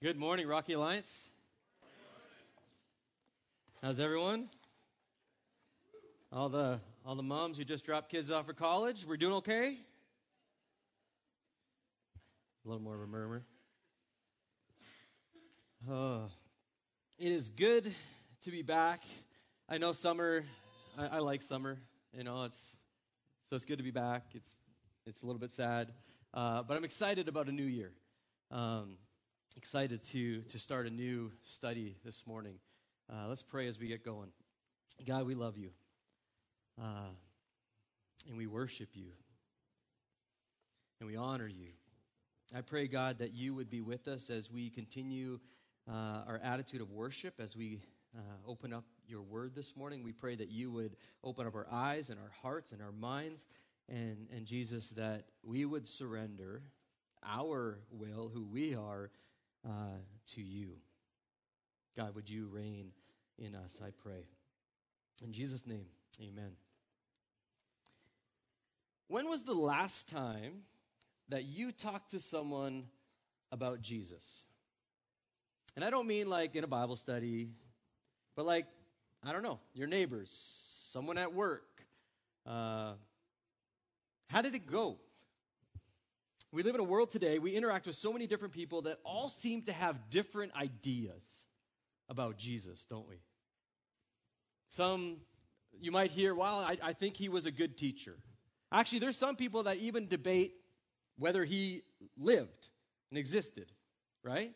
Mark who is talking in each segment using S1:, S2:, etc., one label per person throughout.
S1: Good morning, Rocky Alliance. How's everyone? All the moms who just dropped kids off for college, we're doing okay? A little more of a murmur. It is good to be back. I know summer. I like summer. You know, it's good to be back. It's a little bit sad, but I'm excited about a new year. Excited to start a new study this morning. Let's pray as we get going. God, we love you, and we worship you, and we honor you. I pray, God, that you would be with us as we continue our attitude of worship, as we open up your word this morning. We pray that you would open up our eyes and our hearts and our minds, and Jesus, that we would surrender our will, who we are, to you. God, would you reign in us, I pray. In Jesus' name, amen. When was the last time that you talked to someone about Jesus? And I don't mean like in a Bible study, but like, I don't know, your neighbors, someone at work. How did it go? We live in a world today, we interact with so many different people that all seem to have different ideas about Jesus, don't we? Some, you might hear, well, I think he was a good teacher. Actually, there's some people that even debate whether he lived and existed, right?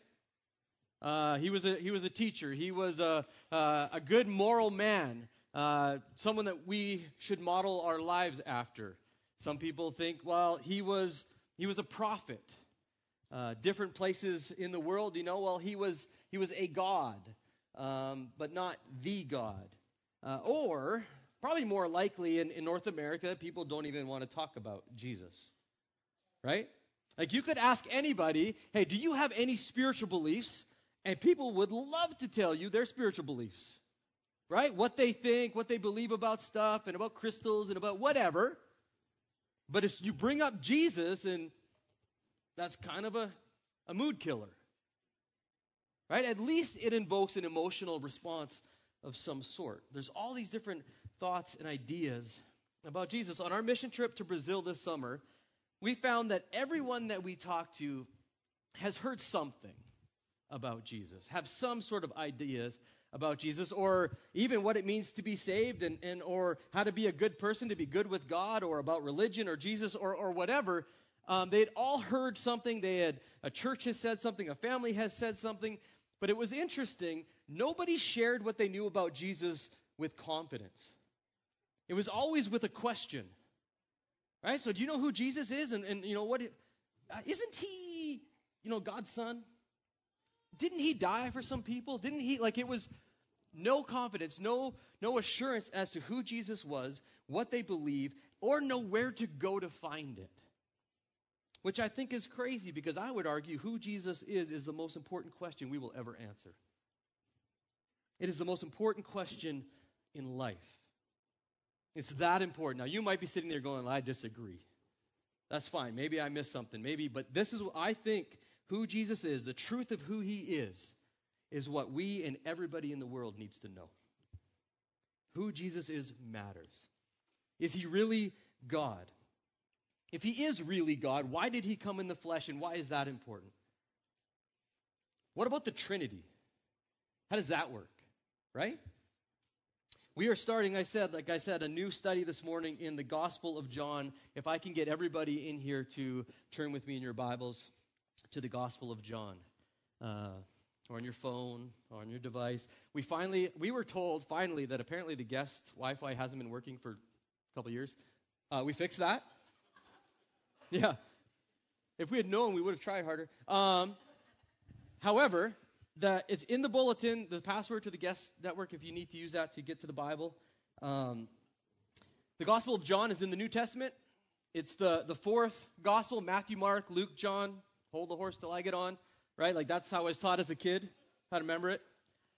S1: He was a teacher. He was a good moral man, someone that we should model our lives after. Some people think, well, he was a prophet. Different places in the world, well, he was a god, but not the God. Or, probably more likely in North America, people don't even want to talk about Jesus, right? Like you could ask anybody, hey, do you have any spiritual beliefs? And people would love to tell you their spiritual beliefs, right? What they think, what they believe about stuff and about crystals and about whatever. But if you bring up Jesus, and that's kind of a mood killer, right? At least it invokes an emotional response of some sort. There's all these different thoughts and ideas about Jesus. On our mission trip to Brazil this summer, we found that everyone that we talked to has heard something about Jesus, have some sort of ideas about Jesus, or even what it means to be saved, and or how to be a good person, to be good with God, or about religion or Jesus or whatever. They had all heard something. A church has said something, a family has said something, but it was interesting. Nobody shared what they knew about Jesus with confidence. It was always with a question, right? So do you know who Jesus is? And what? Isn't he, God's son? Didn't he die for some people? Didn't he, it was no confidence, no assurance as to who Jesus was, what they believed, or know where to go to find it. Which I think is crazy, because I would argue who Jesus is the most important question we will ever answer. It is the most important question in life. It's that important. Now, you might be sitting there going, I disagree. That's fine. Maybe I missed something. But this is what I think. Who Jesus is, the truth of who he is what we and everybody in the world needs to know. Who Jesus is matters. Is he really God? If he is really God, why did he come in the flesh, and why is that important? What about the Trinity? How does that work, right? We are starting, like I said, a new study this morning in the Gospel of John. If I can get everybody in here to turn with me in your Bibles to the Gospel of John, or on your phone, or on your device. We were told finally that apparently the guest Wi-Fi hasn't been working for a couple years. We fixed that. Yeah. If we had known, we would have tried harder. However, it's in the bulletin, the password to the guest network, if you need to use that to get to the Bible. The Gospel of John is in the New Testament. It's the fourth Gospel: Matthew, Mark, Luke, John. Hold the horse till I get on, right? That's how I was taught as a kid, how to remember it.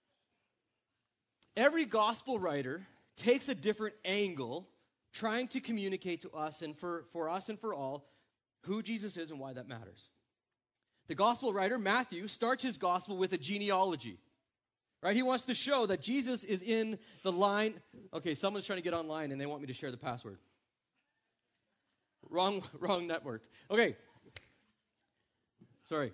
S1: Every gospel writer takes a different angle, trying to communicate to us and for us and for all who Jesus is and why that matters. The gospel writer, Matthew, starts his gospel with a genealogy. Right? He wants to show that Jesus is in the line. Okay, someone's trying to get online and they want me to share the password. Wrong network. Okay. Sorry.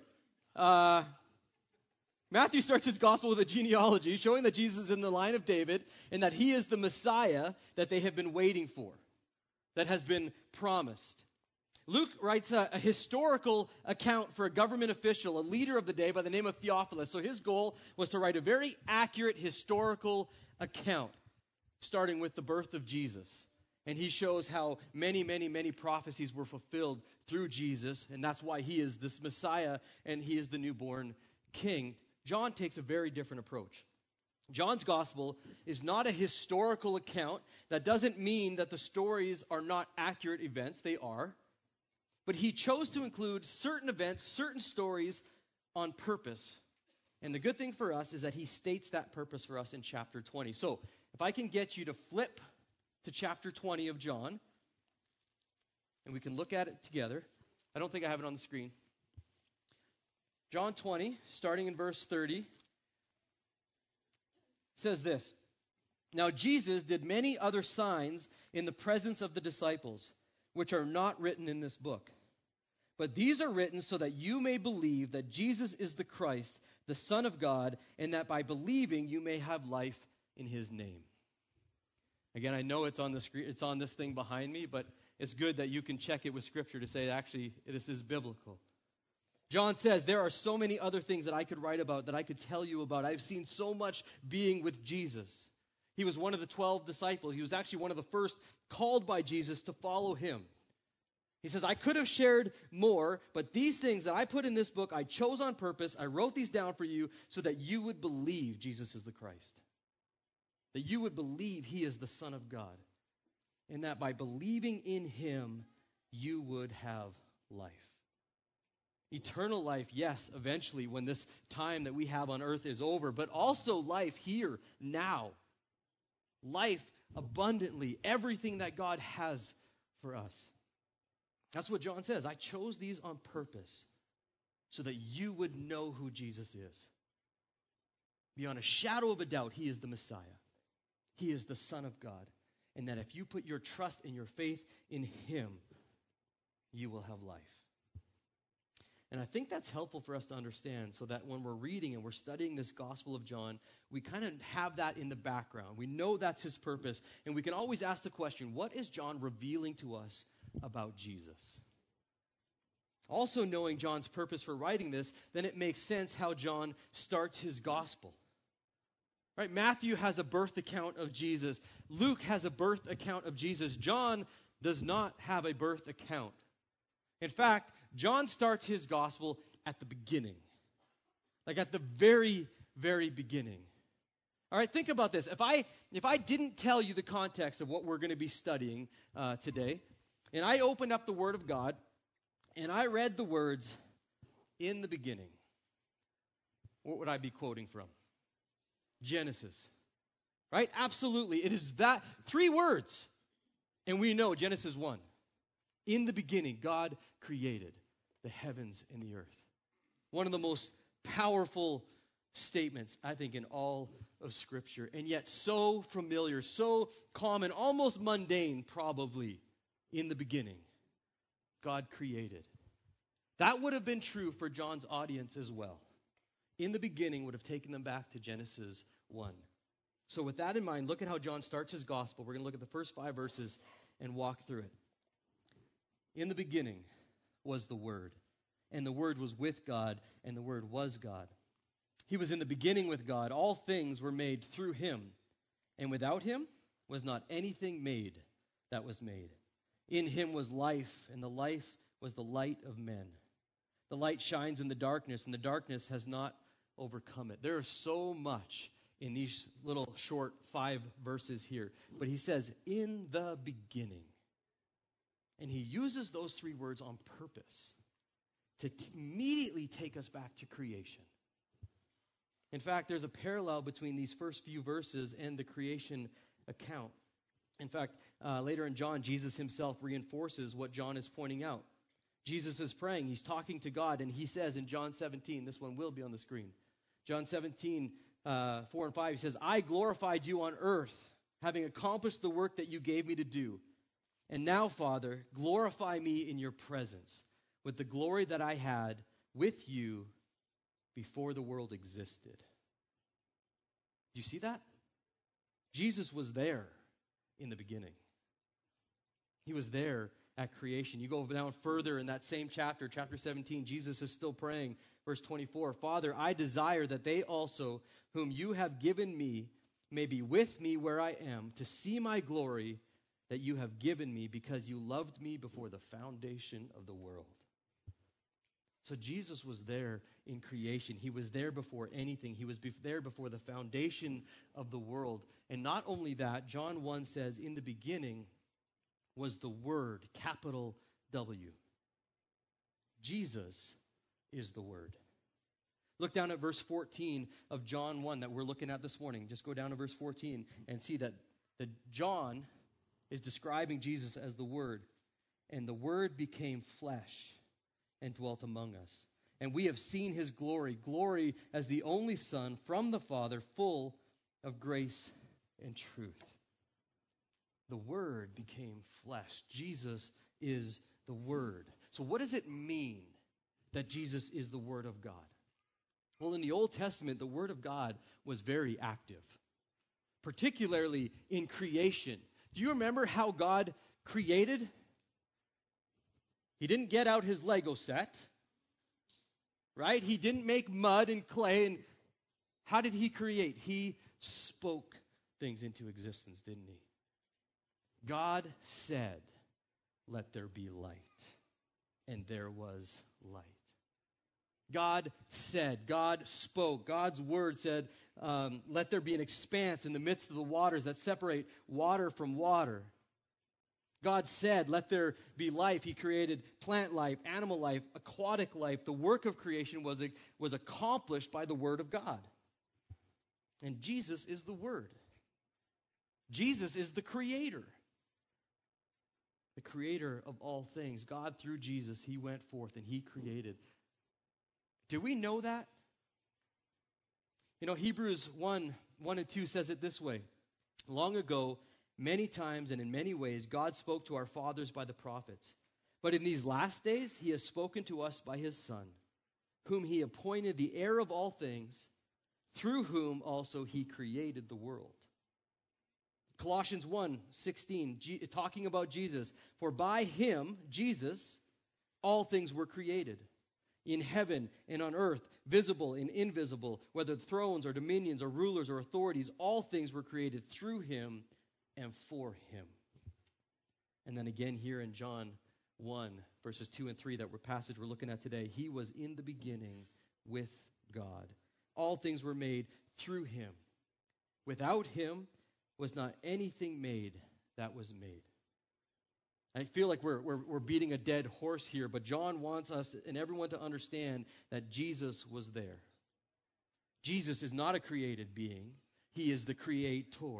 S1: Matthew starts his gospel with a genealogy, showing that Jesus is in the line of David and that he is the Messiah that they have been waiting for, that has been promised. Luke writes a historical account for a government official, a leader of the day by the name of Theophilus. So his goal was to write a very accurate historical account, starting with the birth of Jesus. And he shows how many, many, many prophecies were fulfilled through Jesus, and that's why he is this Messiah and he is the newborn king. John takes a very different approach. John's gospel is not a historical account. That doesn't mean that the stories are not accurate events. They are. But he chose to include certain events, certain stories on purpose. And the good thing for us is that he states that purpose for us in chapter 20. So if I can get you to flip to chapter 20 of John, and we can look at it together. I don't think I have it on the screen. John 20, starting in verse 30, says this. Now Jesus did many other signs in the presence of the disciples, which are not written in this book. But these are written so that you may believe that Jesus is the Christ, the Son of God, and that by believing you may have life in his name. Again, I know it's on the screen, it's on this thing behind me, but it's good that you can check it with Scripture to say, actually, this is biblical. John says, there are so many other things that I could write about, that I could tell you about. I've seen so much being with Jesus. He was one of the 12 disciples. He was actually one of the first called by Jesus to follow him. He says, I could have shared more, but these things that I put in this book, I chose on purpose. I wrote these down for you so that you would believe Jesus is the Christ. That you would believe he is the Son of God. And that by believing in him, you would have life. Eternal life, yes, eventually when this time that we have on earth is over, but also life here, now. Life abundantly, everything that God has for us. That's what John says. I chose these on purpose so that you would know who Jesus is. Beyond a shadow of a doubt, he is the Messiah. He is the Son of God. And that if you put your trust and your faith in him, you will have life. And I think that's helpful for us to understand so that when we're reading and we're studying this Gospel of John, we kind of have that in the background. We know that's his purpose, and we can always ask the question, what is John revealing to us about Jesus? Also knowing John's purpose for writing this, then it makes sense how John starts his Gospel. Right? Matthew has a birth account of Jesus. Luke has a birth account of Jesus. John does not have a birth account. In fact, John starts his gospel at the beginning. Like at the very, very beginning. All right, think about this. If I didn't tell you the context of what we're going to be studying today, and I opened up the Word of God, and I read the words, in the beginning, what would I be quoting from? Genesis. Right? Absolutely. It is that 3 words. And we know Genesis 1. In the beginning, God created the heavens and the earth. One of the most powerful statements, I think, in all of Scripture. And yet so familiar, so common, almost mundane, probably. In the beginning, God created. That would have been true for John's audience as well. In the beginning would have taken them back to Genesis 1. So with that in mind, look at how John starts his gospel. We're going to look at the first 5 verses and walk through it. In the beginning was the Word, and the Word was with God, and the Word was God. He was in the beginning with God. All things were made through him, and without him was not anything made that was made. In him was life, and the life was the light of men. The light shines in the darkness, and the darkness has not overcome it. There is so much in these little short 5 verses here. But he says, in the beginning. And he uses those 3 words on purpose to immediately take us back to creation. In fact, there's a parallel between these first few verses and the creation account. In fact, later in John, Jesus himself reinforces what John is pointing out. Jesus is praying. He's talking to God, and he says in John 17, this one will be on the screen. John 17, 4 and 5, he says, I glorified you on earth, having accomplished the work that you gave me to do. And now, Father, glorify me in your presence with the glory that I had with you before the world existed. Do you see that? Jesus was there in the beginning. He was there at creation. You go down further in that same chapter, chapter 17, Jesus is still praying. Verse 24, Father, I desire that they also, whom you have given me, may be with me where I am, to see my glory that you have given me, because you loved me before the foundation of the world. So Jesus was there in creation. He was there before anything. He was there before the foundation of the world. And not only that, John 1 says, in the beginning was the Word, capital W. Jesus is the Word. Look down at verse 14 of John 1 that we're looking at this morning. Just go down to verse 14 and see that John is describing Jesus as the Word. And the Word became flesh and dwelt among us. And we have seen his glory, glory as the only Son from the Father, full of grace and truth. The Word became flesh. Jesus is the Word. So what does it mean that Jesus is the Word of God? Well, in the Old Testament, the Word of God was very active, particularly in creation. Do you remember how God created? He didn't get out his Lego set, right? He didn't make mud and clay. And how did he create? He spoke things into existence, didn't he? God said, let there be light. And there was light. God said, God spoke, God's word said, let there be an expanse in the midst of the waters that separate water from water. God said, let there be life. He created plant life, animal life, aquatic life. The work of creation was accomplished by the Word of God. And Jesus is the Word. Jesus is the Creator. The Creator of all things. God, through Jesus, he went forth and he created. Do we know that? You know, Hebrews 1 and 2 says it this way. Long ago, many times and in many ways, God spoke to our fathers by the prophets. But in these last days, he has spoken to us by his Son, whom he appointed the heir of all things, through whom also he created the world. Colossians 1:16, talking about Jesus. For by him, Jesus, all things were created, in heaven and on earth, visible and invisible, whether thrones or dominions or rulers or authorities, all things were created through him and for him. And then again here in John 1, verses 2 and 3, that passage we're looking at today, he was in the beginning with God. All things were made through him. Without him was not anything made that was made. I feel like we're beating a dead horse here, but John wants us and everyone to understand that Jesus was there. Jesus is not a created being. He is the creator.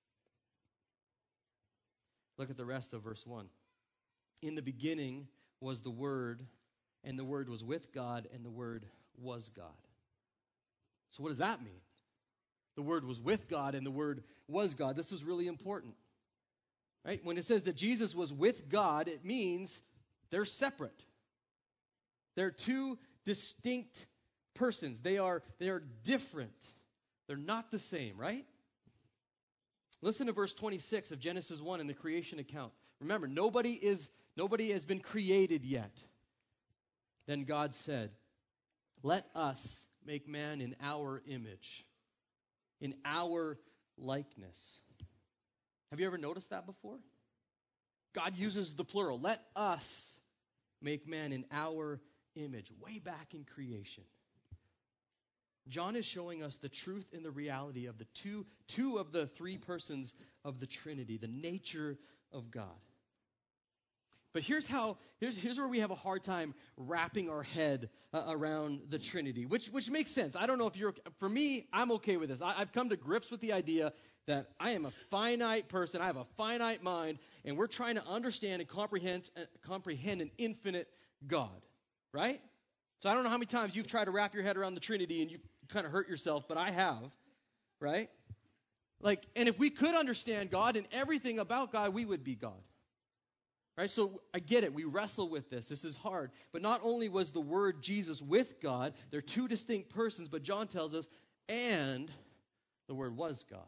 S1: Look at the rest of verse 1. In the beginning was the Word, and the Word was with God, and the Word was God. So what does that mean? The Word was with God, and the Word was God. This is really important. Right? When it says that Jesus was with God, it means they're separate. They're two distinct persons. They are different. They're not the same, right? Listen to verse 26 of Genesis 1 in the creation account. Remember, nobody has been created yet. Then God said, let us make man in our image, in our likeness. Have you ever noticed that before? God uses the plural. Let us make man in our image, way back in creation. John is showing us the truth and the reality of the two of the three persons of the Trinity, the nature of God. But here's where we have a hard time wrapping our head around the Trinity, which makes sense. I don't know if for me, I'm okay with this. I've come to grips with the idea that I am a finite person, I have a finite mind, and we're trying to understand and comprehend an infinite God, right? So I don't know how many times you've tried to wrap your head around the Trinity and you kind of hurt yourself, but I have, right? Like, and if we could understand God and everything about God, we would be God. Right? So I get it. We wrestle with this. This is hard. But not only was the Word Jesus with God, they're two distinct persons, but John tells us, and the Word was God.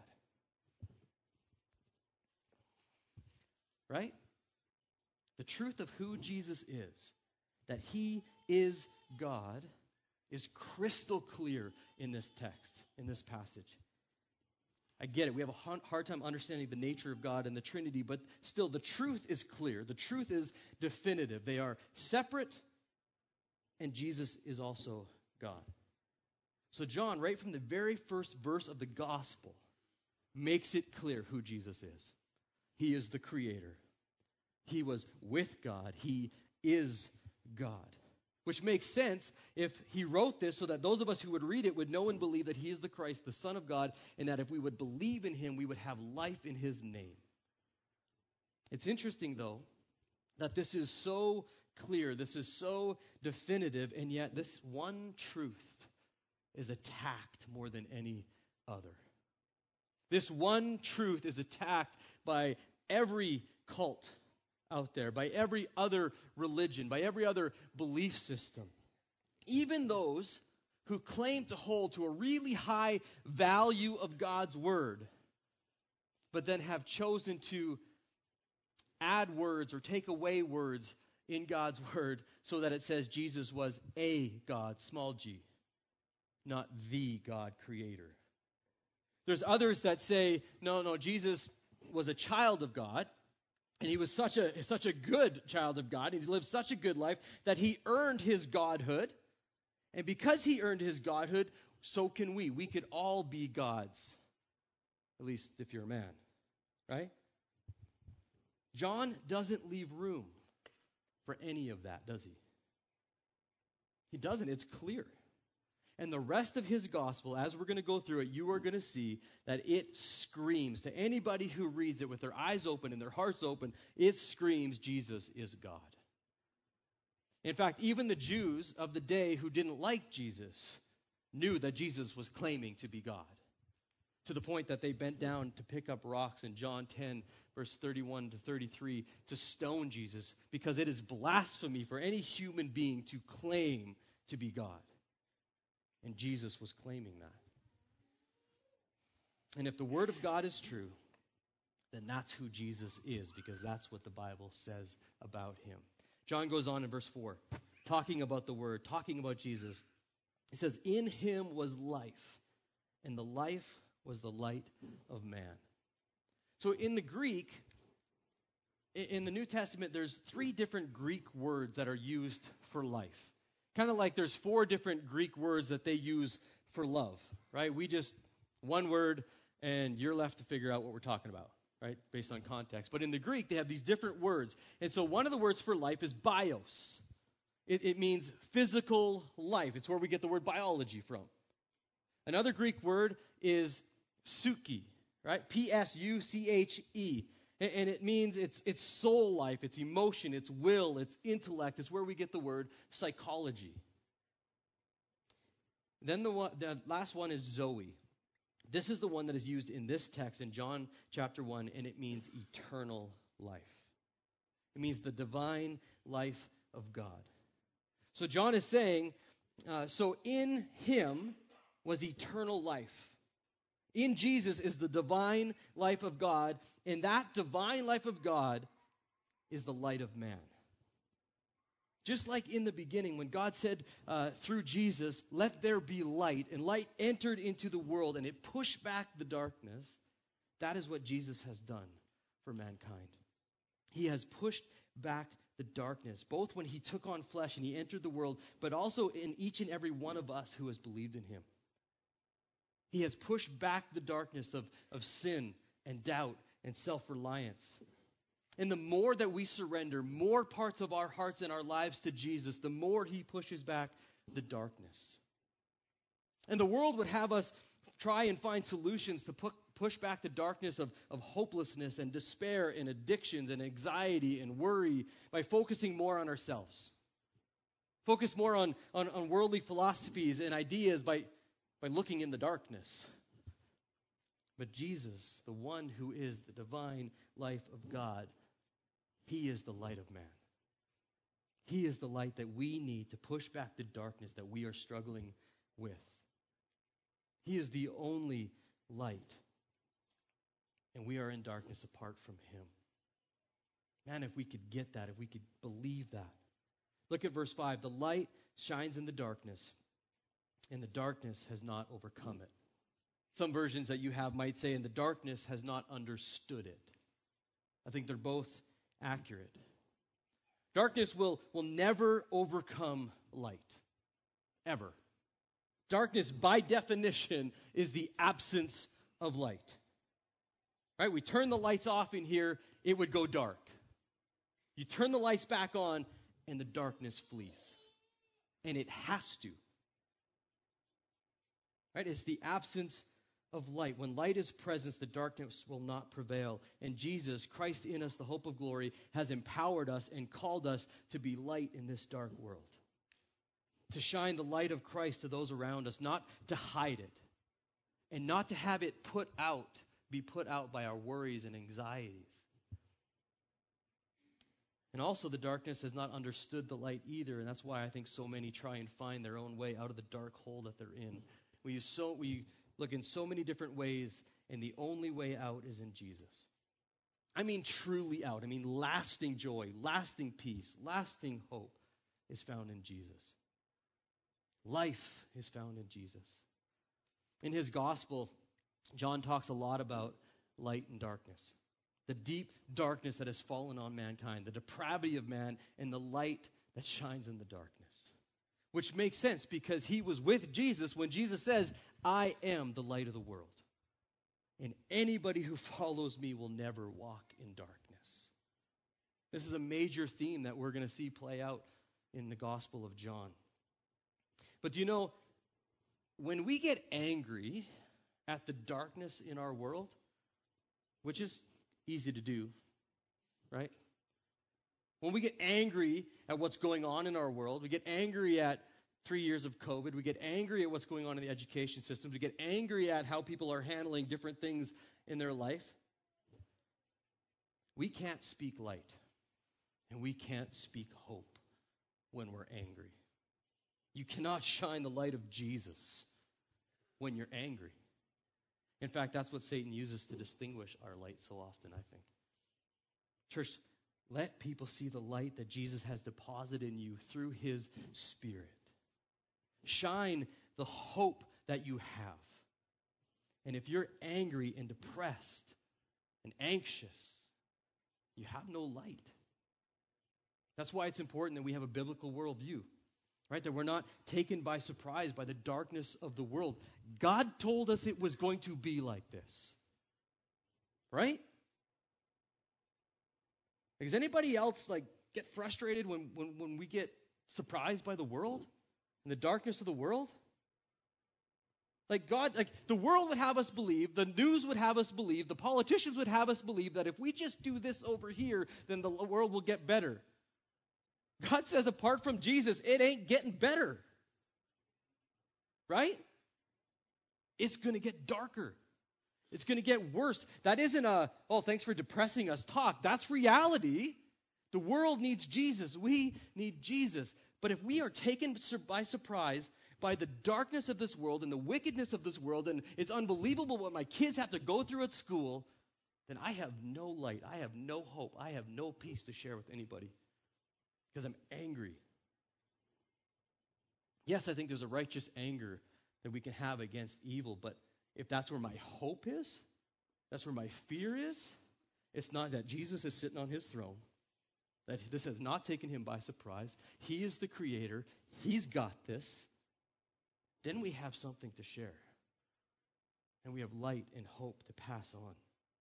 S1: Right? The truth of who Jesus is, that he is God, is crystal clear in this text, in this passage. I get it. We have a hard time understanding the nature of God and the Trinity, but still, the truth is clear. The truth is definitive. They are separate, and Jesus is also God. So John, right from the very first verse of the gospel, makes it clear who Jesus is. He is the creator. He was with God. He is God. Which makes sense if he wrote this so that those of us who would read it would know and believe that he is the Christ, the Son of God, and that if we would believe in him, we would have life in his name. It's interesting, though, that this is so clear, this is so definitive, and yet this one truth is attacked more than any other. This one truth is attacked by every cult out there, by every other religion, by every other belief system. Even those who claim to hold to a really high value of God's word, but then have chosen to add words or take away words in God's word so that it says Jesus was a God, small g, not the God creator. There's others that say, no, Jesus was a child of God, and he was such a good child of God. He lived such a good life that he earned his godhood. And because he earned his godhood, so can we. We could all be gods. At least if you're a man, right? John doesn't leave room for any of that, does he? He doesn't. It's clear. And the rest of his gospel, as we're going to go through it, you are going to see that it screams to anybody who reads it with their eyes open and their hearts open, it screams Jesus is God. In fact, even the Jews of the day who didn't like Jesus knew that Jesus was claiming to be God, to the point that they bent down to pick up rocks in John 10, verse 31 to 33, to stone Jesus, because it is blasphemy for any human being to claim to be God. And Jesus was claiming that. And if the Word of God is true, then that's who Jesus is, because that's what the Bible says about him. John goes on in verse 4, talking about the Word, talking about Jesus. He says, in him was life, and the life was the light of man. So in the Greek, in the New Testament, there's 3 different Greek words that are used for life. Kind of like there's 4 different Greek words that they use for love, right? We just, one word, and you're left to figure out what we're talking about, right? Based on context. But in the Greek, they have these different words. And so one of the words for life is bios. It means physical life. It's where we get the word biology from. Another Greek word is psyche, right? P-S-U-C-H-E. And it means it's soul life, it's emotion, it's will, it's intellect. It's where we get the word psychology. Then the last one is Zoe. This is the one that is used in this text in John chapter 1, and it means eternal life. It means the divine life of God. So John is saying, so in him was eternal life. In Jesus is the divine life of God, and that divine life of God is the light of man. Just like in the beginning, when God said through Jesus, let there be light, and light entered into the world, and it pushed back the darkness, that is what Jesus has done for mankind. He has pushed back the darkness, both when he took on flesh and he entered the world, but also in each and every one of us who has believed in him. He has pushed back the darkness of sin and doubt and self-reliance. And the more that we surrender more parts of our hearts and our lives to Jesus, the more he pushes back the darkness. And the world would have us try and find solutions to push back the darkness of hopelessness and despair and addictions and anxiety and worry by focusing more on ourselves. Focus more on worldly philosophies and ideas by looking in the darkness. But Jesus, the one who is the divine life of God, he is the light of man. He is the light that we need to push back the darkness that we are struggling with. He is the only light. And we are in darkness apart from him. Man, if we could get that, if we could believe that. Look at verse 5. The light shines in the darkness, and the darkness has not overcome it. Some versions that you have might say, and the darkness has not understood it. I think they're both accurate. Darkness will never overcome light, ever. Darkness, by definition, is the absence of light. Right? We turn the lights off in here, it would go dark. You turn the lights back on, and the darkness flees. And it has to. Right? It's the absence of light. When light is present, the darkness will not prevail. And Jesus, Christ in us, the hope of glory, has empowered us and called us to be light in this dark world. To shine the light of Christ to those around us, not to hide it. And not to have it be put out by our worries and anxieties. And also the darkness has not understood the light either, and that's why I think so many try and find their own way out of the dark hole that they're in. We look in so many different ways, and the only way out is in Jesus. I mean truly out. I mean lasting joy, lasting peace, lasting hope is found in Jesus. Life is found in Jesus. In his gospel, John talks a lot about light and darkness. The deep darkness that has fallen on mankind, the depravity of man, and the light that shines in the darkness. Which makes sense because he was with Jesus when Jesus says, I am the light of the world. And anybody who follows me will never walk in darkness. This is a major theme that we're going to see play out in the Gospel of John. But do you know, when we get angry at the darkness in our world, which is easy to do, right? When we get angry at what's going on in our world, we get angry at 3 years of COVID, we get angry at what's going on in the education system, we get angry at how people are handling different things in their life, we can't speak light, and we can't speak hope when we're angry. You cannot shine the light of Jesus when you're angry. In fact, that's what Satan uses to distinguish our light so often, I think. Church, let people see the light that Jesus has deposited in you through his Spirit. Shine the hope that you have. And if you're angry and depressed and anxious, you have no light. That's why it's important that we have a biblical worldview. Right? That we're not taken by surprise by the darkness of the world. God told us it was going to be like this. Right? Does anybody else get frustrated when we get surprised by the world and the darkness of the world? The world would have us believe, the news would have us believe, the politicians would have us believe that if we just do this over here, then the world will get better. God says apart from Jesus, it ain't getting better. Right? It's going to get darker. It's going to get worse. That isn't thanks for depressing us talk. That's reality. The world needs Jesus. We need Jesus. But if we are taken by surprise by the darkness of this world and the wickedness of this world, and it's unbelievable what my kids have to go through at school, then I have no light. I have no hope. I have no peace to share with anybody. Because I'm angry. Yes, I think there's a righteous anger that we can have against evil, but if that's where my hope is, that's where my fear is, it's not that Jesus is sitting on his throne, that this has not taken him by surprise. He is the creator. He's got this. Then we have something to share. And we have light and hope to pass on.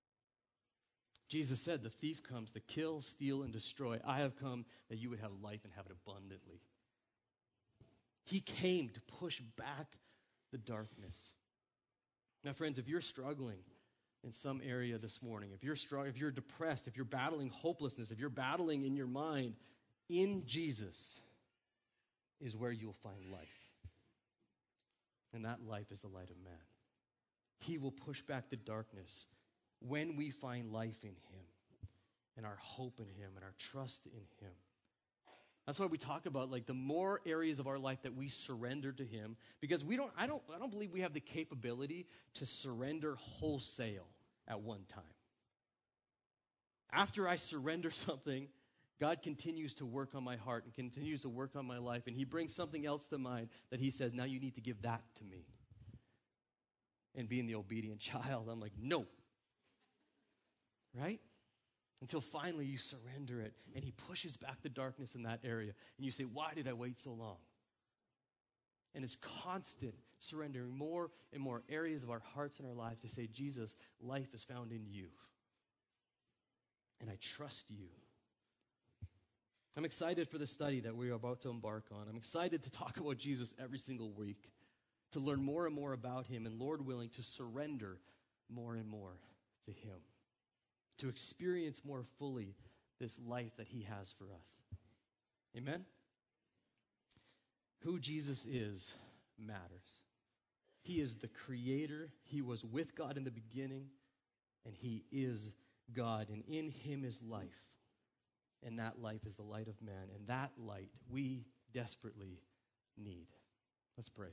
S1: Jesus said, the thief comes to kill, steal, and destroy. I have come that you would have life and have it abundantly. He came to push back the darkness. Now, friends, if you're struggling in some area this morning, if you're depressed, if you're battling hopelessness, if you're battling in your mind, in Jesus, is where you'll find life. And that life is the light of man. He will push back the darkness when we find life in him and our hope in him and our trust in him. That's why we talk about like the more areas of our life that we surrender to him, because I don't believe we have the capability to surrender wholesale at one time. After I surrender something, God continues to work on my heart and continues to work on my life, and he brings something else to mind that he says, now you need to give that to me. And being the obedient child, I'm like, no. Right? Until finally you surrender it, and he pushes back the darkness in that area. And you say, why did I wait so long? And it's constant surrendering more and more areas of our hearts and our lives to say, Jesus, life is found in you. And I trust you. I'm excited for the study that we are about to embark on. I'm excited to talk about Jesus every single week, to learn more and more about him, and Lord willing, to surrender more and more to him, to experience more fully this life that he has for us. Amen? Who Jesus is matters. He is the creator. He was with God in the beginning, and he is God, and in him is life. And that life is the light of man, and that light we desperately need. Let's pray.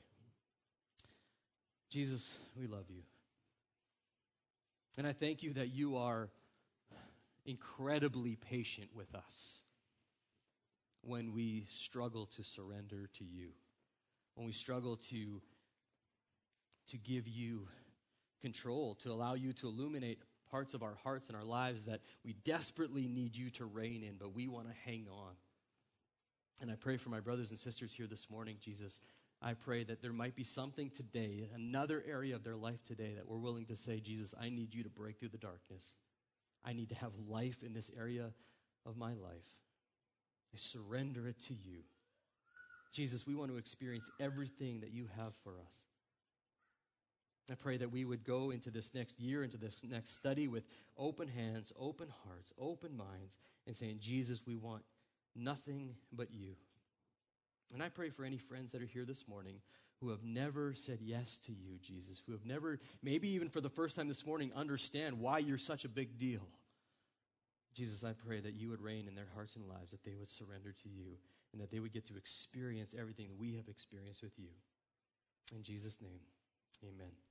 S1: Jesus, we love you. And I thank you that you are incredibly patient with us when we struggle to surrender to you, when we struggle to give you control, to allow you to illuminate parts of our hearts and our lives that we desperately need you to reign in, but we want to hang on. And I pray for my brothers and sisters here this morning, Jesus. I pray that there might be something today, another area of their life today that we're willing to say, Jesus, I need you to break through the darkness. I need to have life in this area of my life. I surrender it to you. Jesus, we want to experience everything that you have for us. I pray that we would go into this next year, into this next study with open hands, open hearts, open minds, and saying, Jesus, we want nothing but you. And I pray for any friends that are here this morning who have never said yes to you, Jesus, who have never, maybe even for the first time this morning, understand why you're such a big deal. Jesus, I pray that you would reign in their hearts and lives, that they would surrender to you, and that they would get to experience everything that we have experienced with you. In Jesus' name, amen.